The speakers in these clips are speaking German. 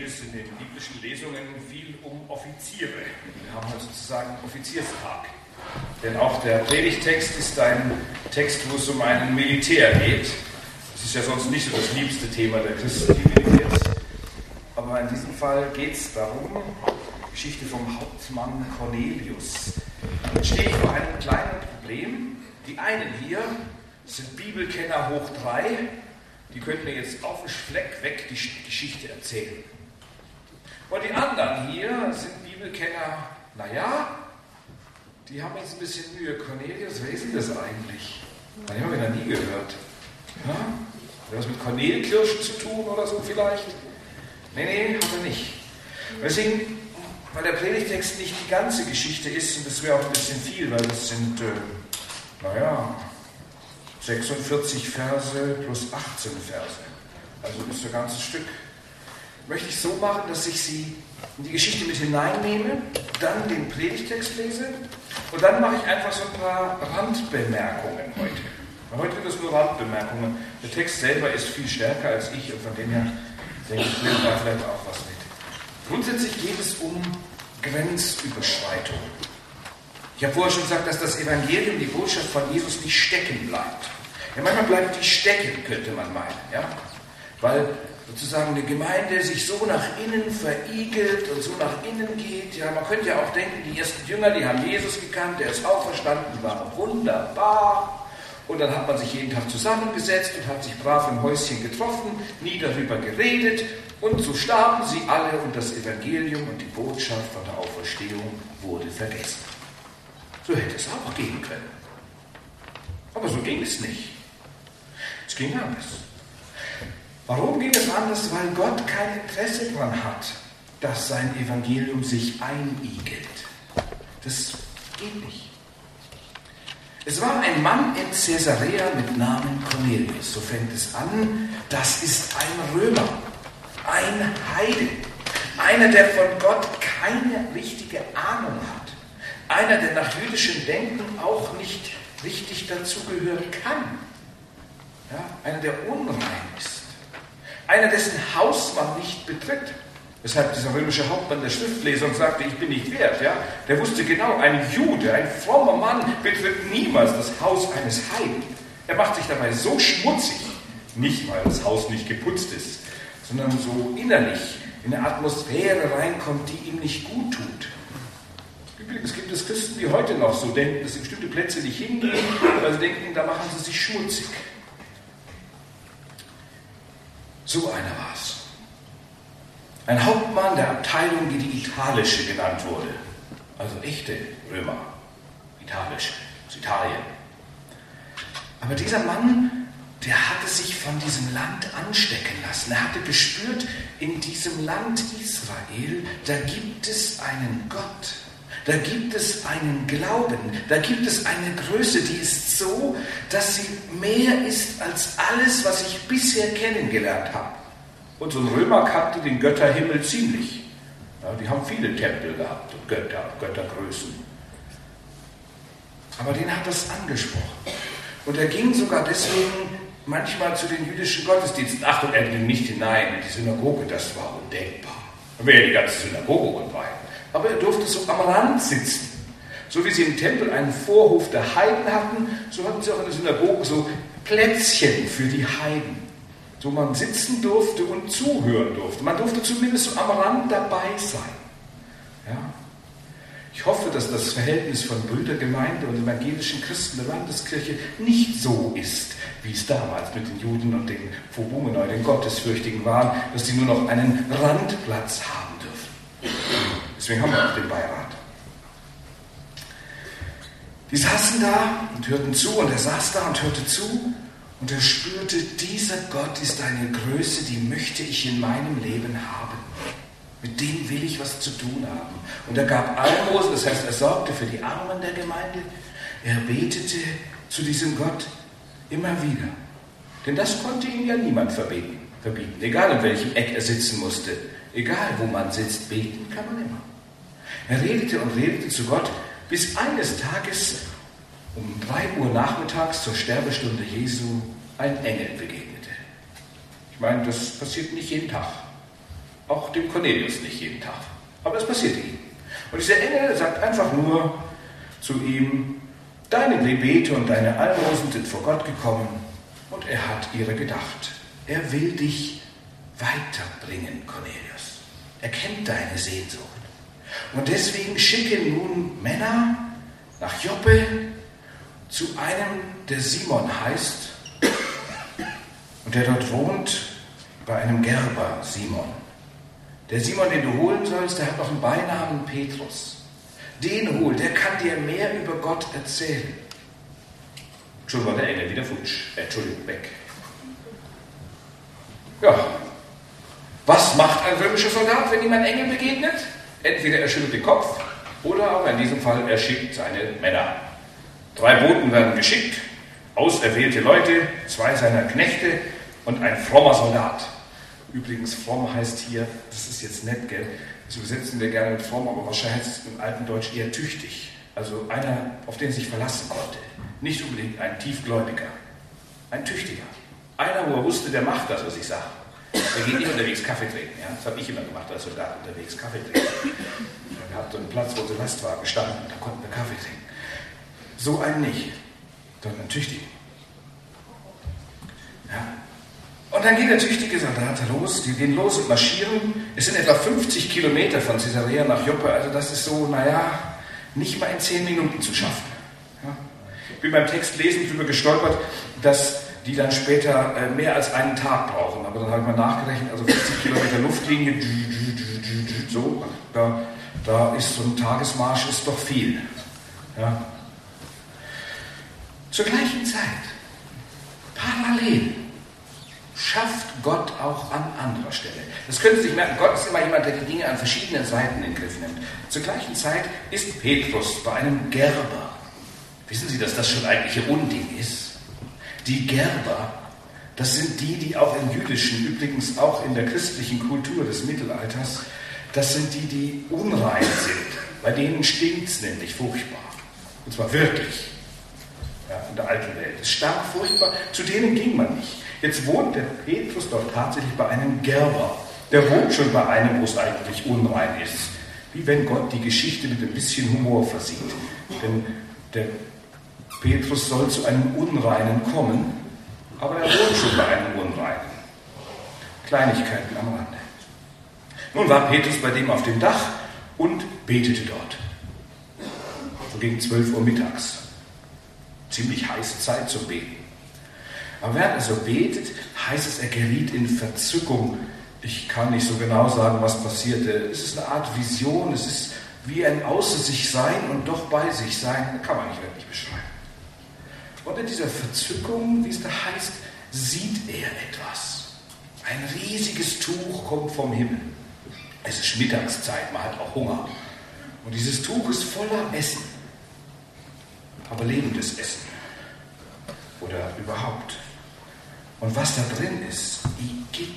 es in den biblischen Lesungen viel um Offiziere. Wir haben heute sozusagen Offizierstag. Denn auch der Predigtext ist ein Text, wo es um einen Militär geht. Das ist ja sonst nicht so das liebste Thema der Christen, die Militärs. Aber in diesem Fall geht es darum, Geschichte vom Hauptmann Cornelius. Jetzt stehe ich vor einem kleinen Problem. Die einen hier sind Bibelkenner hoch 3, die könnten mir jetzt auf den Fleck weg die Geschichte erzählen. Und die anderen hier sind Bibelkenner, die haben jetzt ein bisschen Mühe. Cornelius, wer ist denn das eigentlich? Ich habe ihn noch nie gehört. Ja? Hat er was mit Kornelkirschen zu tun oder so vielleicht? Nee, hat er nicht. Deswegen, weil der Predigtext nicht die ganze Geschichte ist, und das wäre auch ein bisschen viel, weil das sind, 46 Verse plus 18 Verse. Also ist ein ganzes Stück. Möchte ich so machen, dass ich Sie in die Geschichte mit hineinnehme, dann den Predigtext lese und dann mache ich einfach so ein paar Randbemerkungen heute. Heute sind es nur Randbemerkungen. Der Text selber ist viel stärker als ich und von dem her denke ich, will da vielleicht auch was mit. Grundsätzlich geht es um Grenzüberschreitung. Ich habe vorher schon gesagt, dass das Evangelium, die Botschaft von Jesus nicht stecken bleibt. Ja, manchmal bleibt die stecken, könnte man meinen. Ja? Weil sozusagen eine Gemeinde sich so nach innen verigelt und so nach innen geht. Ja, man könnte ja auch denken, die ersten Jünger, die haben Jesus gekannt, der ist auferstanden, die waren wunderbar. Und dann hat man sich jeden Tag zusammengesetzt und hat sich brav im Häuschen getroffen, nie darüber geredet. Und so starben sie alle und das Evangelium und die Botschaft von der Auferstehung wurde vergessen. So hätte es auch gehen können. Aber so ging es nicht. Es ging anders. Warum ging es anders? Weil Gott kein Interesse daran hat, dass sein Evangelium sich einigelt. Das geht nicht. Es war ein Mann in Caesarea mit Namen Cornelius. So fängt es an. Das ist ein Römer, ein Heide, einer, der von Gott keine richtige Ahnung hat. Einer, der nach jüdischem Denken auch nicht richtig dazugehören kann. Ja, einer, der unrein ist. Einer, dessen Haus man nicht betritt. Weshalb dieser römische Hauptmann der Schriftlesung sagte, ich bin nicht wert. Ja? Der wusste genau, ein Jude, ein frommer Mann betritt niemals das Haus eines Heiden. Er macht sich dabei so schmutzig, nicht weil das Haus nicht geputzt ist, sondern so innerlich in eine Atmosphäre reinkommt, die ihm nicht gut tut. Übrigens gibt es Christen, die heute noch so denken, dass sie bestimmte Plätze nicht hingehen, weil sie denken, da machen sie sich schmutzig. So einer war es. Ein Hauptmann der Abteilung, die italische genannt wurde. Also echte Römer. Italische, aus Italien. Aber dieser Mann, der hatte sich von diesem Land anstecken lassen. Er hatte gespürt, in diesem Land Israel, da gibt es einen Gott. Da gibt es einen Glauben, da gibt es eine Größe, die ist so, dass sie mehr ist als alles, was ich bisher kennengelernt habe. Und so ein Römer kannte den Götterhimmel ziemlich. Ja, die haben viele Tempel gehabt und Göttergrößen. Aber den hat das angesprochen. Und er ging sogar deswegen manchmal zu den jüdischen Gottesdiensten. Achtung, er ging nicht hinein in die Synagoge, das war undenkbar. Da wäre ja die ganze Synagoge unrein. Aber er durfte so am Rand sitzen. So wie sie im Tempel einen Vorhof der Heiden hatten, so hatten sie auch in der Synagoge so Plätzchen für die Heiden, wo man sitzen durfte und zuhören durfte. Man durfte zumindest so am Rand dabei sein. Ja? Ich hoffe, dass das Verhältnis von Brüdergemeinde und evangelischen Christen der Landeskirche nicht so ist, wie es damals mit den Juden und den Phobumenoi, den Gottesfürchtigen waren, dass sie nur noch einen Randplatz haben dürfen. Deswegen haben wir auch den Beirat. Die saßen da und hörten zu und er saß da und hörte zu und er spürte, dieser Gott ist eine Größe, die möchte ich in meinem Leben haben. Mit dem will ich was zu tun haben. Und er gab Almosen, das heißt, er sorgte für die Armen der Gemeinde. Er betete zu diesem Gott immer wieder. Denn das konnte ihm ja niemand verbieten. Egal in welchem Eck er sitzen musste. Egal wo man sitzt, beten kann man immer. Er redete und redete zu Gott, bis eines Tages um 3 Uhr nachmittags zur Sterbestunde Jesu ein Engel begegnete. Ich meine, das passiert nicht jeden Tag. Auch dem Cornelius nicht jeden Tag. Aber es passierte ihm. Und dieser Engel sagt einfach nur zu ihm, deine Gebete und deine Almosen sind vor Gott gekommen und er hat ihre gedacht. Er will dich weiterbringen, Cornelius. Er kennt deine Sehnsucht. Und deswegen schicke nun Männer nach Joppe zu einem, der Simon heißt und der dort wohnt, bei einem Gerber, Simon. Der Simon, den du holen sollst, der hat noch einen Beinamen Petrus. Den hol, der kann dir mehr über Gott erzählen. Schon war der Engel wieder futsch. Entschuldigung, weg. Ja. Was macht ein römischer Soldat, wenn ihm ein Engel begegnet? Entweder er schüttelt den Kopf oder auch in diesem Fall er schickt seine Männer. 3 Boten werden geschickt, auserwählte Leute, 2 seiner Knechte und ein frommer Soldat. Übrigens, fromm heißt hier, das ist jetzt nett, gell? Das übersetzen wir gerne mit fromm, aber wahrscheinlich heißt es im alten Deutsch eher tüchtig. Also einer, auf den sich verlassen konnte. Nicht unbedingt ein Tiefgläubiger. Ein Tüchtiger. Einer, wo er wusste, der macht das, was ich sage. Der geht nicht unterwegs Kaffee trinken. Ja? Das habe ich immer gemacht als Soldat, unterwegs Kaffee trinken. Wir hatten so einen Platz, wo so Lastwagen standen, da konnten wir Kaffee trinken. So einen nicht, sondern einen tüchtigen. Ja. Und dann geht der tüchtige Soldat los, die gehen los und marschieren. Es sind etwa 50 Kilometer von Caesarea nach Joppe, also das ist so, nicht mal in 10 Minuten zu schaffen. Ja. Ich bin beim Text lesen drüber gestolpert, dass die dann später mehr als einen Tag brauchen. Aber dann habe ich mal nachgerechnet, also 50 Kilometer Luftlinie, so, da ist so ein Tagesmarsch ist doch viel. Ja. Zur gleichen Zeit, parallel, schafft Gott auch an anderer Stelle. Das können Sie sich merken, Gott ist immer jemand, der die Dinge an verschiedenen Seiten in den Griff nimmt. Zur gleichen Zeit ist Petrus bei einem Gerber. Wissen Sie, dass das schon eigentlich ein Unding ist? Die Gerber, das sind die auch im jüdischen, übrigens auch in der christlichen Kultur des Mittelalters, das sind die unrein sind. Bei denen stinkt es nämlich furchtbar. Und zwar wirklich. Ja, in der alten Welt. Es stank furchtbar, zu denen ging man nicht. Jetzt wohnt der Petrus dort tatsächlich bei einem Gerber. Der wohnt schon bei einem, wo es eigentlich unrein ist. Wie wenn Gott die Geschichte mit ein bisschen Humor versieht. Denn der Petrus soll zu einem Unreinen kommen, aber er wohnt schon bei einem Unreinen. Kleinigkeiten am Rande. Nun war Petrus bei dem auf dem Dach und betete dort. So gegen 12 Uhr mittags. Ziemlich heiße Zeit zum Beten. Aber während er so betet, heißt es, er geriet in Verzückung. Ich kann nicht so genau sagen, was passierte. Es ist eine Art Vision, es ist wie ein Außer sich sein und doch bei sich sein. Kann man nicht wirklich beschreiben. Und in dieser Verzückung, wie es da heißt, sieht er etwas. Ein riesiges Tuch kommt vom Himmel. Es ist Mittagszeit, man hat auch Hunger. Und dieses Tuch ist voller Essen. Aber lebendes Essen. Oder überhaupt. Und was da drin ist, Igitt.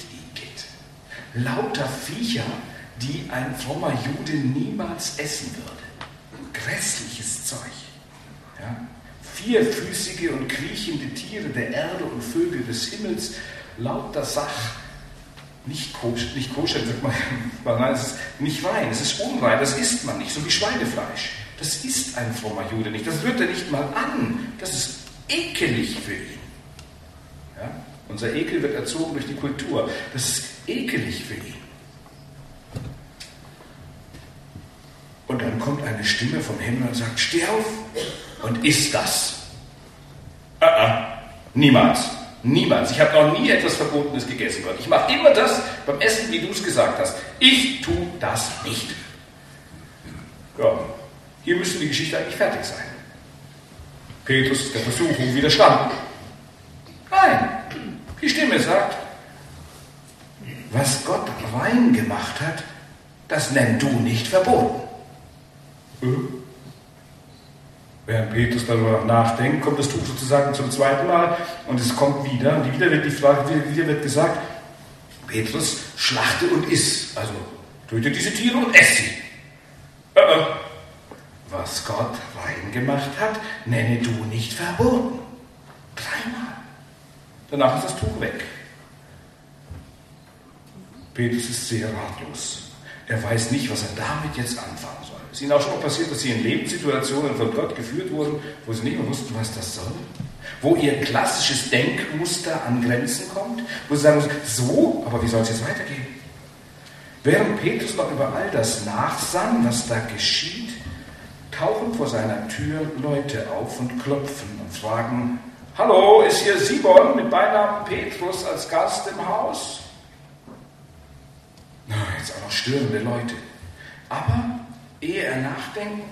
Lauter Viecher, die ein frommer Jude niemals essen würde. Grässliches Zeug. Ja? 4füßige und kriechende Tiere der Erde und Vögel des Himmels. Lauter Sach. Nicht koscher, sagt man, nein, es ist nicht rein, es ist unrein, das isst man nicht, so wie Schweinefleisch. Das isst ein frommer Jude nicht, das rührt er nicht mal an, das ist ekelig für ihn. Ja? Unser Ekel wird erzogen durch die Kultur, das ist ekelig für ihn. Und dann kommt eine Stimme vom Himmel und sagt, steh auf und iss das. Niemals. Niemals. Ich habe noch nie etwas Verbotenes gegessen. Gott. Ich mache immer das beim Essen, wie du es gesagt hast. Ich tue das nicht. Ja, hier müsste die Geschichte eigentlich fertig sein. Petrus ist der Versuchung widerstanden. Nein, die Stimme sagt, was Gott rein gemacht hat, das nenn du nicht verboten. Während Petrus darüber nachdenkt, kommt das Tuch sozusagen zum zweiten Mal und es kommt wieder. Und wieder wird die Frage, wieder wird gesagt, Petrus, schlachte und iss. Also töte diese Tiere und ess sie. Was Gott rein gemacht hat, nenne du nicht verboten. 3 Mal. Danach ist das Tuch weg. Petrus ist sehr ratlos. Er weiß nicht, was er damit jetzt anfangen soll. Es ist ihnen auch schon mal passiert, dass sie in Lebenssituationen von Gott geführt wurden, wo sie nicht mehr wussten, was das soll. Wo ihr klassisches Denkmuster an Grenzen kommt, wo sie sagen, so, aber wie soll es jetzt weitergehen? Während Petrus noch über all das nachsann, was da geschieht, tauchen vor seiner Tür Leute auf und klopfen und fragen, hallo, ist hier Simon mit Beinamen Petrus als Gast im Haus? Na, jetzt auch noch störende Leute. Aber ehe er nachdenken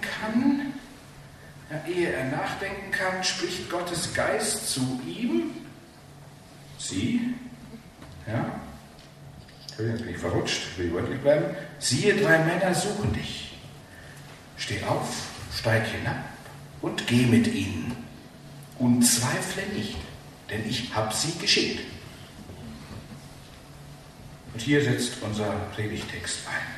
kann, spricht Gottes Geist zu ihm. Sie, ja, jetzt bin ich verrutscht, will wörtlich bleiben. Siehe, 3 Männer suchen dich. Steh auf, steig hinab und geh mit ihnen. Und zweifle nicht, denn ich habe sie geschickt. Und hier setzt unser Predigtext ein.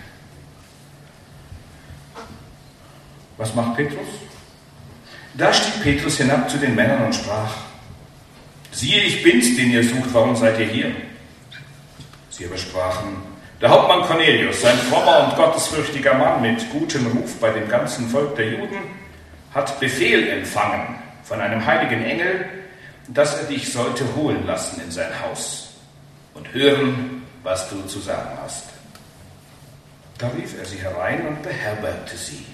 Was macht Petrus? Da stieg Petrus hinab zu den Männern und sprach, siehe, ich bin's, den ihr sucht, warum seid ihr hier? Sie aber sprachen, der Hauptmann Cornelius, ein frommer und gottesfürchtiger Mann mit gutem Ruf bei dem ganzen Volk der Juden, hat Befehl empfangen von einem heiligen Engel, dass er dich sollte holen lassen in sein Haus und hören, was du zu sagen hast. Da rief er sie herein und beherbergte sie.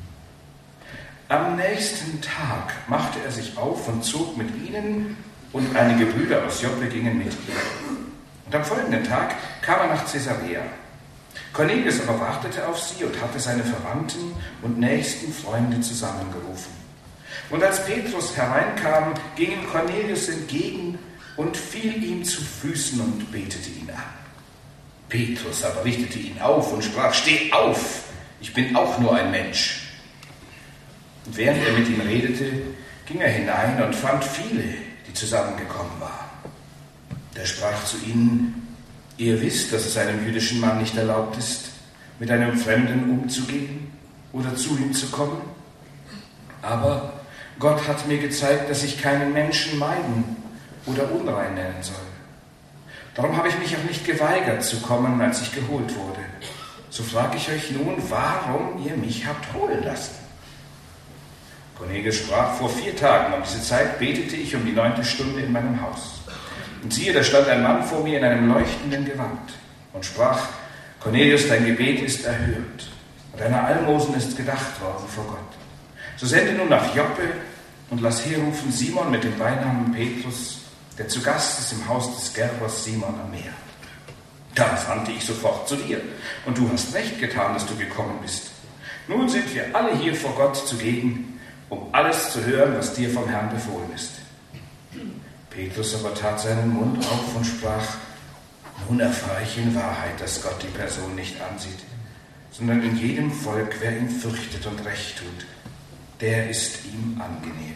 Am nächsten Tag machte er sich auf und zog mit ihnen, und einige Brüder aus Joppe gingen mit ihm. Und am folgenden Tag kam er nach Caesarea. Cornelius aber wartete auf sie und hatte seine Verwandten und nächsten Freunde zusammengerufen. Und als Petrus hereinkam, ging ihm Cornelius entgegen und fiel ihm zu Füßen und betete ihn an. Petrus aber richtete ihn auf und sprach, steh auf, ich bin auch nur ein Mensch. Und während er mit ihm redete, ging er hinein und fand viele, die zusammengekommen waren. Der sprach zu ihnen, ihr wisst, dass es einem jüdischen Mann nicht erlaubt ist, mit einem Fremden umzugehen oder zu ihm zu kommen. Aber Gott hat mir gezeigt, dass ich keinen Menschen meiden oder unrein nennen soll. Darum habe ich mich auch nicht geweigert zu kommen, als ich geholt wurde. So frage ich euch nun, warum ihr mich habt holen lassen. Cornelius sprach, vor 4 Tagen um diese Zeit betete ich um die 9. Stunde in meinem Haus. Und siehe, da stand ein Mann vor mir in einem leuchtenden Gewand und sprach, Cornelius, dein Gebet ist erhört und deine Almosen ist gedacht worden vor Gott. So sende nun nach Joppe und lass herrufen Simon mit dem Beinamen Petrus, der zu Gast ist im Haus des Gerbers Simon am Meer. Da sandte ich sofort zu dir, und du hast recht getan, dass du gekommen bist. Nun sind wir alle hier vor Gott zugegen, um alles zu hören, was dir vom Herrn befohlen ist. Petrus aber tat seinen Mund auf und sprach, nun erfahre ich in Wahrheit, dass Gott die Person nicht ansieht, sondern in jedem Volk, wer ihn fürchtet und recht tut, der ist ihm angenehm.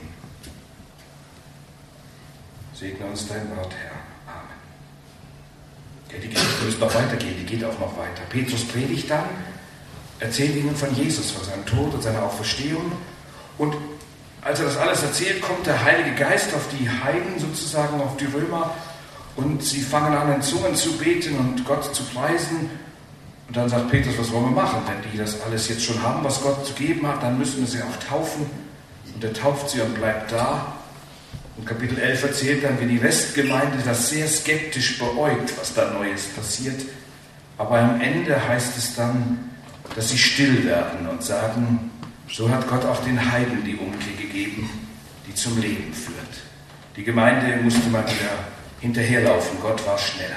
Segne uns dein Wort, Herr. Amen. Ja, die Geschichte müsste noch weitergehen, die geht auch noch weiter. Petrus predigt dann, erzählt ihnen von Jesus, von seinem Tod und seiner Auferstehung. Und als er das alles erzählt, kommt der Heilige Geist auf die Heiden sozusagen, auf die Römer. Und sie fangen an, in Zungen zu beten und Gott zu preisen. Und dann sagt Petrus, was wollen wir machen? Wenn die das alles jetzt schon haben, was Gott zu geben hat, dann müssen wir sie auch taufen. Und er tauft sie und bleibt da. Und Kapitel 11 erzählt dann, wie die Restgemeinde das sehr skeptisch beäugt, was da Neues passiert. Aber am Ende heißt es dann, dass sie still werden und sagen, so hat Gott auch den Heiden die Umkehr gegeben, die zum Leben führt. Die Gemeinde musste mal wieder hinterherlaufen, Gott war schneller.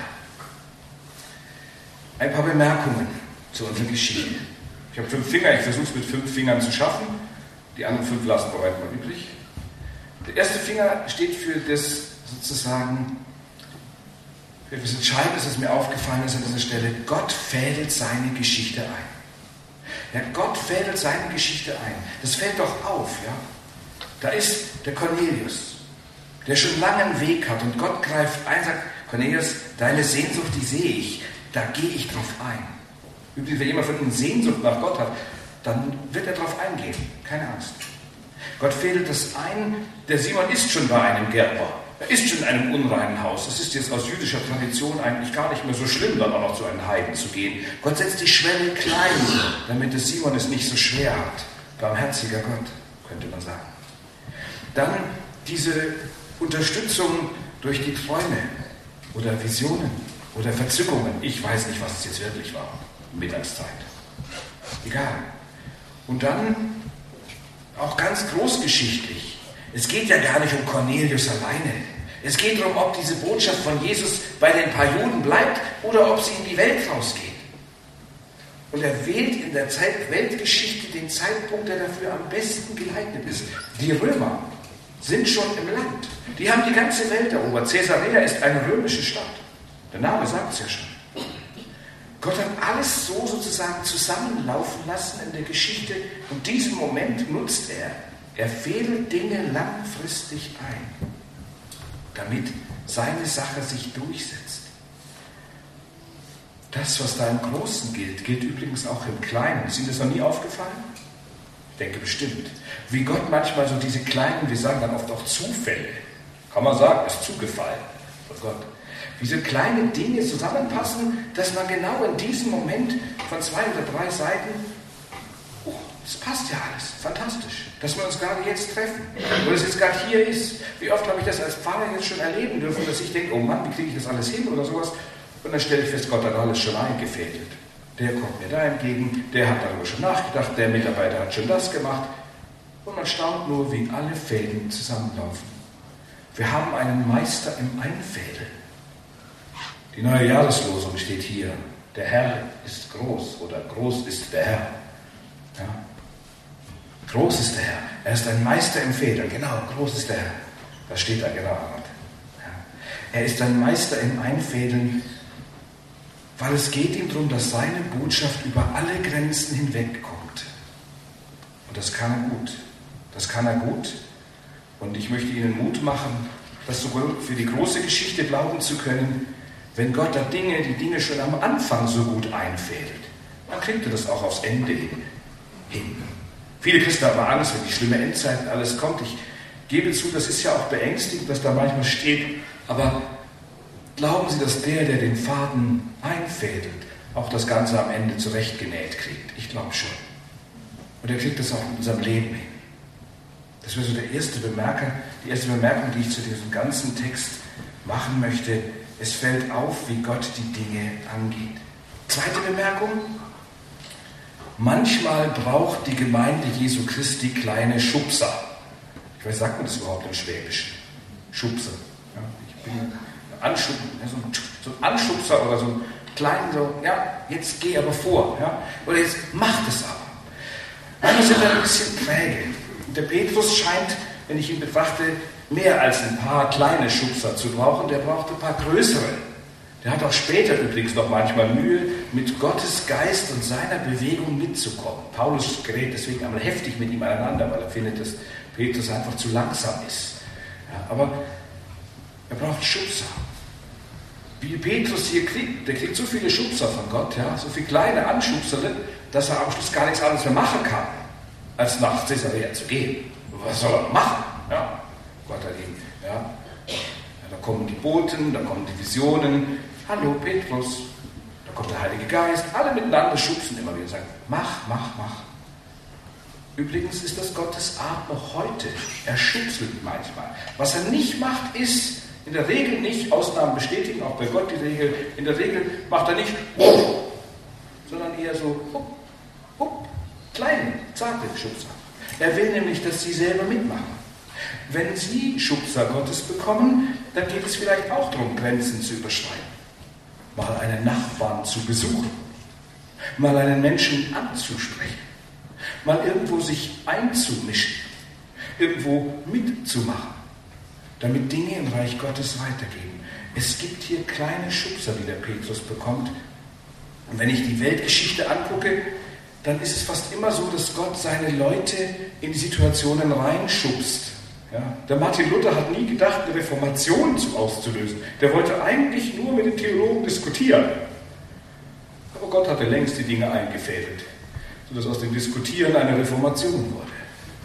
Ein paar Bemerkungen zu unserer Geschichte. Ich habe 5 Finger, ich versuche es mit 5 Fingern zu schaffen. Die anderen 5 lassen wir heute mal übrig. Der erste Finger steht für das sozusagen, für das Entscheidende, das mir aufgefallen ist an dieser Stelle. Gott fädelt seine Geschichte ein. Ja, Gott fädelt seine Geschichte ein. Das fällt doch auf, ja. Da ist der Cornelius, der schon lange einen Weg hat und Gott greift ein, sagt, Cornelius, deine Sehnsucht, die sehe ich, da gehe ich drauf ein. Übrigens, wenn jemand von Ihnen Sehnsucht nach Gott hat, dann wird er drauf eingehen, keine Angst. Gott fädelt das ein, der Simon ist schon bei einem Gerber. Er ist schon in einem unreinen Haus. Es ist jetzt aus jüdischer Tradition eigentlich gar nicht mehr so schlimm, dann auch noch zu einem Heiden zu gehen. Gott setzt die Schwelle klein, damit es Simon es nicht so schwer hat. Barmherziger Gott, könnte man sagen. Dann diese Unterstützung durch die Träume oder Visionen oder Verzückungen. Ich weiß nicht, was es jetzt wirklich war. Mittagszeit. Egal. Und dann auch ganz großgeschichtlich. Es geht ja gar nicht um Cornelius alleine. Es geht darum, ob diese Botschaft von Jesus bei den paar Juden bleibt oder ob sie in die Welt rausgeht. Und er wählt in der Weltgeschichte den Zeitpunkt, der dafür am besten geeignet ist. Die Römer sind schon im Land. Die haben die ganze Welt erobert. Caesarea ist eine römische Stadt. Der Name sagt es ja schon. Gott hat alles so sozusagen zusammenlaufen lassen in der Geschichte und diesen Moment nutzt er. Er fädelt Dinge langfristig ein, damit seine Sache sich durchsetzt. Das, was da im Großen gilt, gilt übrigens auch im Kleinen. Ist Ihnen das noch nie aufgefallen? Ich denke bestimmt. Wie Gott manchmal so diese kleinen, wir sagen dann oft auch Zufälle, kann man sagen, ist zugefallen von Gott. Wie so kleine Dinge zusammenpassen, dass man genau in diesem Moment von 2 oder 3 Seiten, oh, das passt ja alles, fantastisch, dass wir uns gerade jetzt treffen, oder es jetzt gerade hier ist. Wie oft habe ich das als Pfarrer jetzt schon erleben dürfen, dass ich denke, oh Mann, wie kriege ich das alles hin oder sowas, und dann stelle ich fest, Gott hat alles schon eingefädelt. Der kommt mir da entgegen, der hat darüber schon nachgedacht, der Mitarbeiter hat schon das gemacht, und man staunt nur, wie alle Fäden zusammenlaufen. Wir haben einen Meister im Einfädeln. Die neue Jahreslosung steht hier. Der Herr ist groß oder groß ist der Herr. Ja. Groß ist der Herr. Er ist ein Meister im Fädeln. Genau, groß ist der Herr. Das steht da genau. Ja. Er ist ein Meister im Einfädeln, weil es geht ihm darum, dass seine Botschaft über alle Grenzen hinwegkommt. Und das kann er gut. Das kann er gut. Und ich möchte Ihnen Mut machen, das sowohl für die große Geschichte glauben zu können, wenn Gott da die Dinge schon am Anfang so gut einfädelt, dann kriegt er das auch aufs Ende hin. Viele Christen haben Angst, wenn die schlimme Endzeit alles kommt. Ich gebe zu, das ist ja auch beängstigend, was da manchmal steht. Aber glauben Sie, dass der den Faden einfädelt, auch das Ganze am Ende zurechtgenäht kriegt? Ich glaube schon. Und er kriegt das auch in unserem Leben hin. Das wäre so die erste Bemerkung, die ich zu diesem ganzen Text machen möchte. Es fällt auf, wie Gott die Dinge angeht. Zweite Bemerkung. Manchmal braucht die Gemeinde Jesu Christi kleine Schubser. Ich weiß, sagt man das überhaupt im Schwäbischen? Schubser. Ja, ich bin so ein Anschubser oder so ein kleinen, so, ja, jetzt geh aber vor. Ja, oder jetzt mach das aber. Manchmal sind wir ein bisschen träge. Und der Petrus scheint, wenn ich ihn betrachte, mehr als ein paar kleine Schubser zu brauchen, der braucht ein paar größere. Der hat auch später übrigens noch manchmal Mühe, mit Gottes Geist und seiner Bewegung mitzukommen. Paulus gerät deswegen einmal heftig mit ihm aneinander, weil er findet, dass Petrus einfach zu langsam ist. Ja, aber er braucht Schubser. Wie Petrus hier kriegt, der kriegt so viele Schubser von Gott, ja, so viele kleine Anschubser, dass er am Schluss gar nichts anderes mehr machen kann, als nach Caesarea zu gehen. Was soll er machen? Ja? Gott hat ihn, ja. Da kommen die Boten, da kommen die Visionen. Hallo Petrus, da kommt der Heilige Geist. Alle miteinander schubsen immer wieder und sagen, mach. Übrigens ist das Gottes Art noch heute. Er schubselt manchmal. Was er nicht macht, ist, in der Regel nicht, Ausnahmen bestätigen auch bei Gott die Regel, in der Regel macht er nicht, sondern eher so, kleine, zarte Schubser. Er will nämlich, dass sie selber mitmachen. Wenn Sie Schubser Gottes bekommen, dann geht es vielleicht auch darum, Grenzen zu überschreiten. Mal einen Nachbarn zu besuchen, mal einen Menschen anzusprechen, mal irgendwo sich einzumischen, irgendwo mitzumachen, damit Dinge im Reich Gottes weitergehen. Es gibt hier kleine Schubser, die der Petrus bekommt. Und wenn ich die Weltgeschichte angucke, dann ist es fast immer so, dass Gott seine Leute in die Situationen reinschubst. Ja, der Martin Luther hat nie gedacht, eine Reformation auszulösen. Der wollte eigentlich nur mit den Theologen diskutieren. Aber Gott hatte längst die Dinge eingefädelt, sodass aus dem Diskutieren eine Reformation wurde.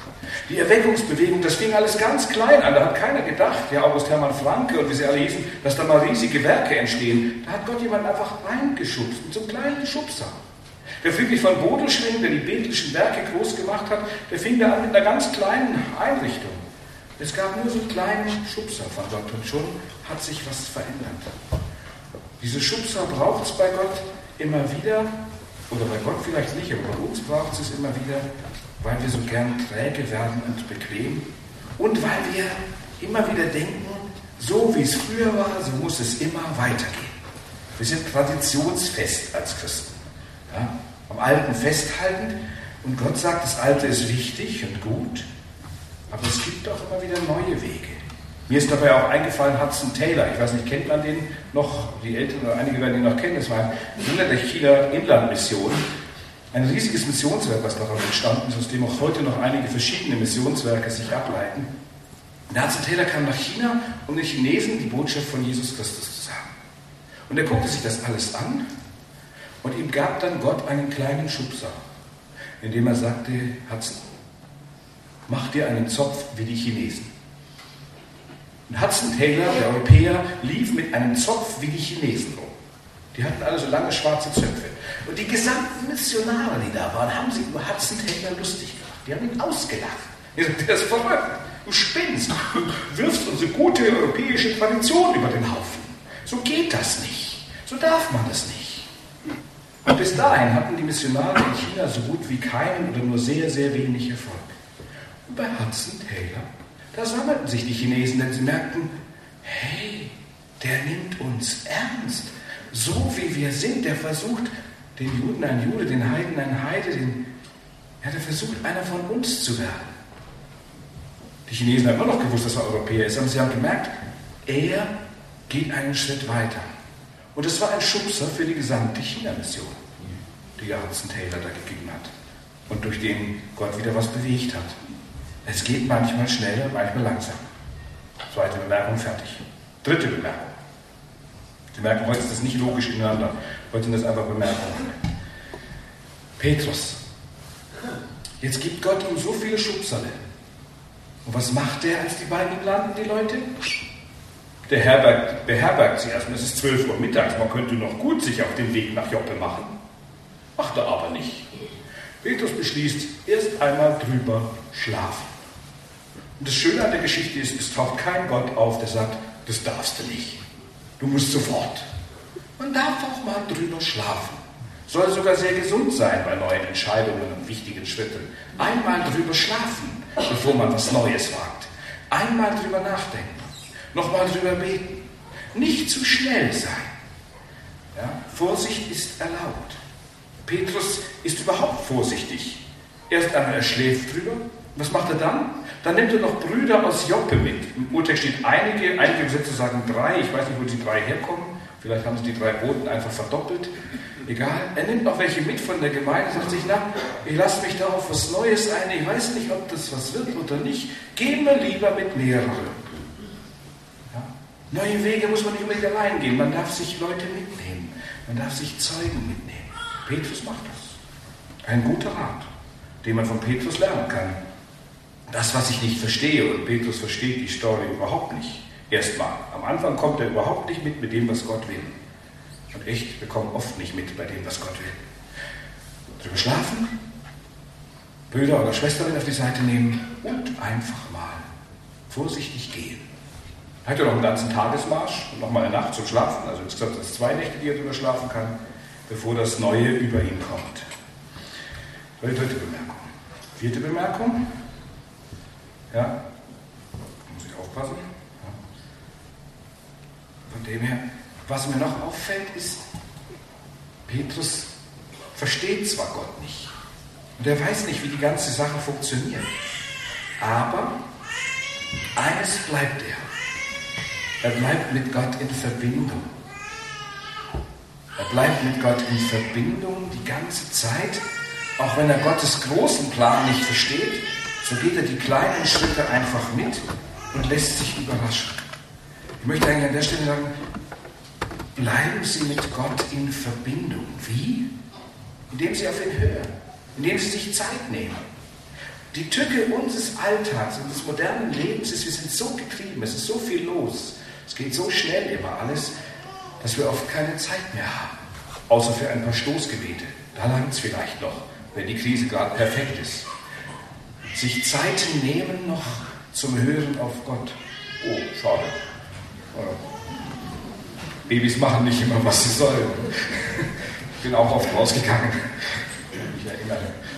Die Erweckungsbewegung, das fing alles ganz klein an. Da hat keiner gedacht, ja, August Hermann Francke und wie sie alle hießen, dass da mal riesige Werke entstehen. Da hat Gott jemanden einfach reingeschubst, mit so einem kleinen Schubser. Der Friedrich von Bodelschwingh, der die bethlischen Werke groß gemacht hat, der fing da an mit einer ganz kleinen Einrichtung. Es gab nur so einen kleinen Schubser von Gott und schon hat sich was verändert. Diese Schubser braucht es bei Gott immer wieder, oder bei Gott vielleicht nicht, aber bei uns braucht es immer wieder, weil wir so gern träge werden und bequem und weil wir immer wieder denken, so wie es früher war, so muss es immer weitergehen. Wir sind traditionsfest als Christen. Ja, am Alten festhaltend und Gott sagt, das Alte ist wichtig und gut, aber es gibt auch immer wieder neue Wege. Mir ist dabei auch eingefallen Hudson Taylor, ich weiß nicht, kennt man den noch? Die Älteren oder einige werden ihn noch kennen, das war ein Gründer der China Inlandmission. Ein riesiges Missionswerk, was daraus entstanden ist, aus dem auch heute noch einige verschiedene Missionswerke sich ableiten. Und Hudson Taylor kam nach China, um den Chinesen die Botschaft von Jesus Christus zu sagen. Und er guckte sich das alles an und ihm gab dann Gott einen kleinen Schubser, indem er sagte, Hudson, mach dir einen Zopf wie die Chinesen. Und Hudson Taylor, der Europäer, lief mit einem Zopf wie die Chinesen rum. Die hatten alle so lange schwarze Zöpfe. Und die gesamten Missionare, die da waren, haben sich über Hudson Taylor lustig gemacht. Die haben ihn ausgelacht. Er sagte, der ist verrückt. Du spinnst. Du wirfst unsere gute europäische Tradition über den Haufen. So geht das nicht. So darf man das nicht. Und bis dahin hatten die Missionare in China so gut wie keinen oder nur sehr, sehr wenig Erfolg. Und bei Hudson Taylor, da sammelten sich die Chinesen, denn sie merkten, hey, der nimmt uns ernst. So wie wir sind, der versucht, den Juden ein Jude, den Heiden ein Heide, der versucht, einer von uns zu werden. Die Chinesen haben immer noch gewusst, dass er Europäer ist, aber sie haben gemerkt, er geht einen Schritt weiter. Und es war ein Schubser für die gesamte China-Mission, die Hudson Taylor da gegeben hat und durch den Gott wieder was bewegt hat. Es geht manchmal schneller, manchmal langsam. Zweite Bemerkung, fertig. Dritte Bemerkung. Sie merken, heute ist das nicht logisch ineinander. Heute sind das einfach Bemerkungen. Petrus. Jetzt gibt Gott ihm so viele Schubserle. Und was macht der, als die bei ihm landen, die Leute? Der beherbergt sie erstmal. Es ist 12 Uhr mittags. Man könnte noch gut sich auf den Weg nach Joppe machen. Macht er aber nicht. Petrus beschließt, erst einmal drüber schlafen. Und das Schöne an der Geschichte ist, es taucht kein Gott auf, der sagt, das darfst du nicht. Du musst sofort. Man darf auch mal drüber schlafen. Soll sogar sehr gesund sein bei neuen Entscheidungen und wichtigen Schritten. Einmal drüber schlafen, bevor man was Neues wagt. Einmal drüber nachdenken. Nochmal drüber beten. Nicht zu schnell sein. Ja? Vorsicht ist erlaubt. Petrus ist überhaupt vorsichtig. Erst einmal, er schläft drüber. Was macht er dann? Dann nimmt er noch Brüder aus Joppe mit. Im Urtext steht einige Übersetzer sagen 3. Ich weiß nicht, wo die 3 herkommen. Vielleicht haben sie die 3 Boten einfach verdoppelt. Egal. Er nimmt noch welche mit von der Gemeinde, sagt sich, na, ich lasse mich da auf was Neues ein. Ich weiß nicht, ob das was wird oder nicht. Gehen wir lieber mit mehreren. Ja? Neue Wege muss man nicht unbedingt allein gehen. Man darf sich Leute mitnehmen. Man darf sich Zeugen mitnehmen. Petrus macht das. Ein guter Rat, den man von Petrus lernen kann. Das, was ich nicht verstehe, und Petrus versteht die Story überhaupt nicht. Erstmal, am Anfang kommt er überhaupt nicht mit dem, was Gott will. Und echt, wir kommen oft nicht mit bei dem, was Gott will. Drüber schlafen, Brüder oder Schwestern auf die Seite nehmen und einfach mal vorsichtig gehen. Er hat ja noch einen ganzen Tagesmarsch und noch mal eine Nacht zum Schlafen. Also insgesamt sind es 2 Nächte, die er drüber schlafen kann, bevor das Neue über ihn kommt. Das war die 3. Bemerkung. 4. Bemerkung. Ja, da muss ich aufpassen. Ja. Von dem her, was mir noch auffällt, ist, Petrus versteht zwar Gott nicht und er weiß nicht, wie die ganze Sache funktioniert, aber eines bleibt er. Er bleibt mit Gott in Verbindung. Er bleibt mit Gott in Verbindung die ganze Zeit, auch wenn er Gottes großen Plan nicht versteht. So geht er die kleinen Schritte einfach mit und lässt sich überraschen. Ich möchte eigentlich an der Stelle sagen, bleiben Sie mit Gott in Verbindung. Wie? Indem Sie auf ihn hören, indem Sie sich Zeit nehmen. Die Tücke unseres Alltags und des modernen Lebens ist, wir sind so getrieben, es ist so viel los, es geht so schnell immer alles, dass wir oft keine Zeit mehr haben. Außer für ein paar Stoßgebete. Da langt es vielleicht noch, wenn die Krise gerade perfekt ist. Sich Zeiten nehmen noch zum Hören auf Gott. Oh, schade. Babys machen nicht immer, was sie sollen. Ich bin auch oft rausgegangen. Ich erinnere.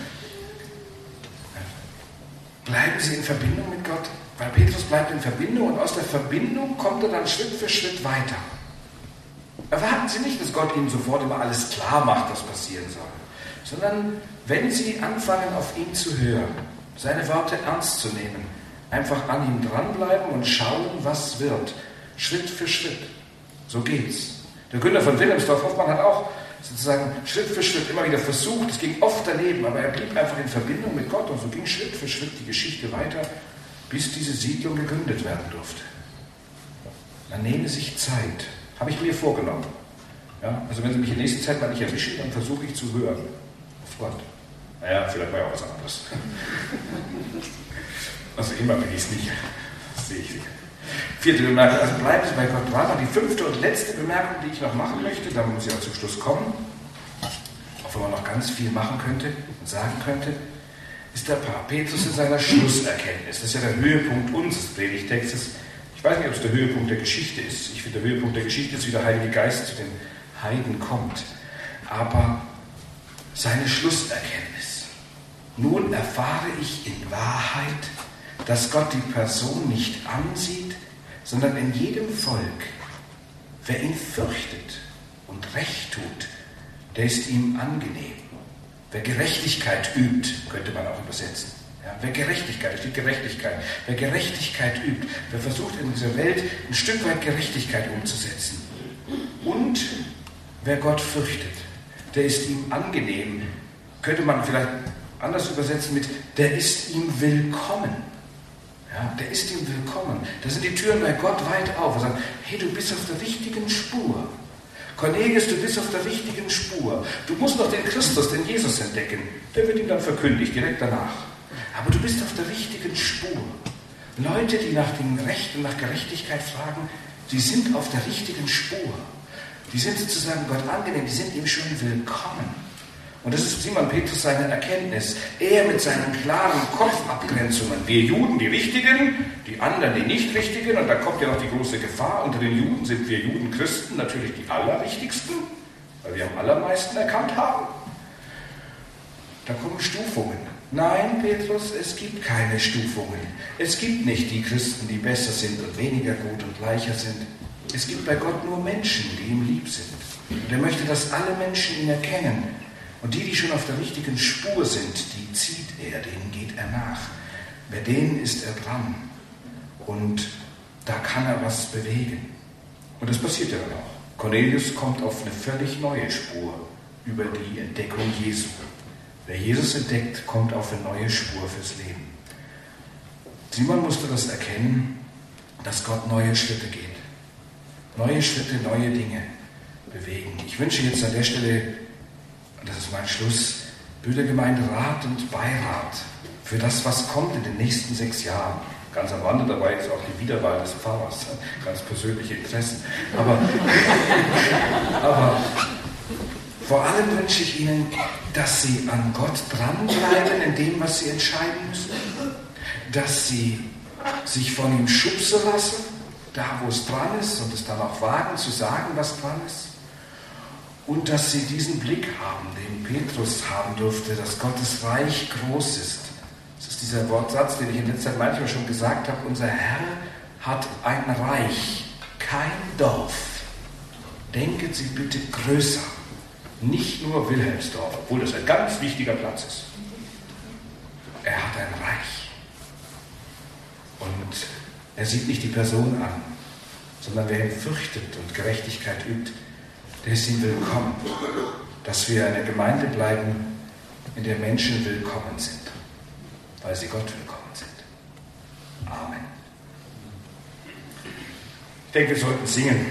Bleiben Sie in Verbindung mit Gott, weil Petrus bleibt in Verbindung und aus der Verbindung kommt er dann Schritt für Schritt weiter. Erwarten Sie nicht, dass Gott Ihnen sofort immer alles klar macht, was passieren soll, sondern wenn Sie anfangen, auf ihn zu hören, seine Worte ernst zu nehmen, einfach an ihm dranbleiben und schauen, was wird, Schritt für Schritt. So geht's. Der Gründer von Wilhelmsdorf, Hoffmann, hat auch sozusagen Schritt für Schritt immer wieder versucht, es ging oft daneben, aber er blieb einfach in Verbindung mit Gott und so ging Schritt für Schritt die Geschichte weiter, bis diese Siedlung gegründet werden durfte. Man nehme sich Zeit. Habe ich mir vorgenommen. Ja, also wenn Sie mich in nächster Zeit mal nicht erwischen, dann versuche ich zu hören. Auf Gott. Naja, vielleicht war ja auch was anderes. Also immer bin ich es nicht. Das sehe ich sicher. 4. Bemerkung, also bleiben Sie bei Gott dran. Und die 5. und letzte Bemerkung, die ich noch machen möchte, da muss ich auch zum Schluss kommen, auch wenn man noch ganz viel machen könnte und sagen könnte, ist der Petrus in seiner Schlusserkenntnis. Das ist ja der Höhepunkt unseres Predigtextes. Ich weiß nicht, ob es der Höhepunkt der Geschichte ist. Ich finde, der Höhepunkt der Geschichte ist, wie der Heilige Geist zu den Heiden kommt. Aber seine Schlusserkenntnis. Nun erfahre ich in Wahrheit, dass Gott die Person nicht ansieht, sondern in jedem Volk. Wer ihn fürchtet und Recht tut, der ist ihm angenehm. Wer Gerechtigkeit übt, könnte man auch übersetzen. Ja, wer Gerechtigkeit, da steht Gerechtigkeit. Wer Gerechtigkeit übt, wer versucht in dieser Welt ein Stück weit Gerechtigkeit umzusetzen. Und wer Gott fürchtet, der ist ihm angenehm. Könnte man vielleicht anders übersetzen mit, der ist ihm willkommen. Ja, der ist ihm willkommen. Da sind die Türen bei Gott weit auf. Er sagt, hey, du bist auf der richtigen Spur. Cornelius, du bist auf der richtigen Spur. Du musst noch den Christus, den Jesus entdecken. Der wird ihm dann verkündigt, direkt danach. Aber du bist auf der richtigen Spur. Leute, die nach dem Recht und nach Gerechtigkeit fragen, sie sind auf der richtigen Spur. Die sind sozusagen Gott angenehm, die sind ihm schon willkommen. Und das ist Simon Petrus seine Erkenntnis. Er mit seinen klaren Kopfabgrenzungen. Wir Juden die Richtigen, die anderen die Nicht-Richtigen. Und da kommt ja noch die große Gefahr. Unter den Juden sind wir Judenchristen natürlich die Allerrichtigsten, weil wir am allermeisten erkannt haben. Da kommen Stufungen. Nein, Petrus, es gibt keine Stufungen. Es gibt nicht die Christen, die besser sind und weniger gut und gleicher sind. Es gibt bei Gott nur Menschen, die ihm lieb sind. Und er möchte, dass alle Menschen ihn erkennen. Und die schon auf der richtigen Spur sind, die zieht er, denen geht er nach. Bei denen ist er dran. Und da kann er was bewegen. Und das passiert ja dann auch. Cornelius kommt auf eine völlig neue Spur über die Entdeckung Jesu. Wer Jesus entdeckt, kommt auf eine neue Spur fürs Leben. Simon musste das erkennen, dass Gott neue Schritte geht. Neue Schritte, neue Dinge bewegen. Ich wünsche jetzt an der Stelle, und das ist mein Schluss, Brüdergemeinde Rat und Beirat für das, was kommt in den nächsten 6 Jahren. Ganz am Rande dabei ist auch die Wiederwahl des Pfarrers, ganz persönliche Interessen. Aber vor allem wünsche ich Ihnen, dass Sie an Gott dranbleiben in dem, was Sie entscheiden müssen, dass Sie sich von ihm schubsen lassen, da wo es dran ist, und es dann auch wagen zu sagen, was dran ist. Und dass Sie diesen Blick haben, den Petrus haben durfte, dass Gottes Reich groß ist. Das ist dieser Wortsatz, den ich in letzter Zeit manchmal schon gesagt habe. Unser Herr hat ein Reich, kein Dorf. Denken Sie bitte größer. Nicht nur Wilhelmsdorf, obwohl das ein ganz wichtiger Platz ist. Er hat ein Reich. Und er sieht nicht die Person an, sondern wer ihn fürchtet und Gerechtigkeit übt, der ist ihm willkommen. Dass wir eine Gemeinde bleiben, in der Menschen willkommen sind, weil sie Gott willkommen sind. Amen. Ich denke, wir sollten singen.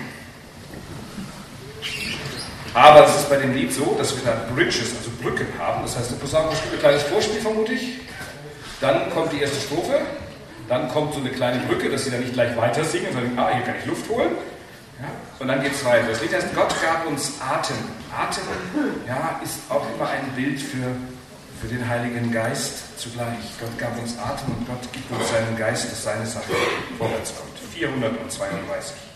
Aber es ist bei dem Lied so, dass wir da Bridges, also Brücken haben. Das heißt, der Posaune spielt ein kleines Vorspiel, vermute ich. Dann kommt die erste Strophe, dann kommt so eine kleine Brücke, dass sie dann nicht gleich weiter singen, sondern hier kann ich Luft holen. Ja, und dann geht es weiter. Das Lied heißt, Gott gab uns Atem. Atem, ja, ist auch immer ein Bild für den Heiligen Geist zugleich. Gott gab uns Atem und Gott gibt uns seinen Geist, dass seine Sache vorwärts kommt. 432.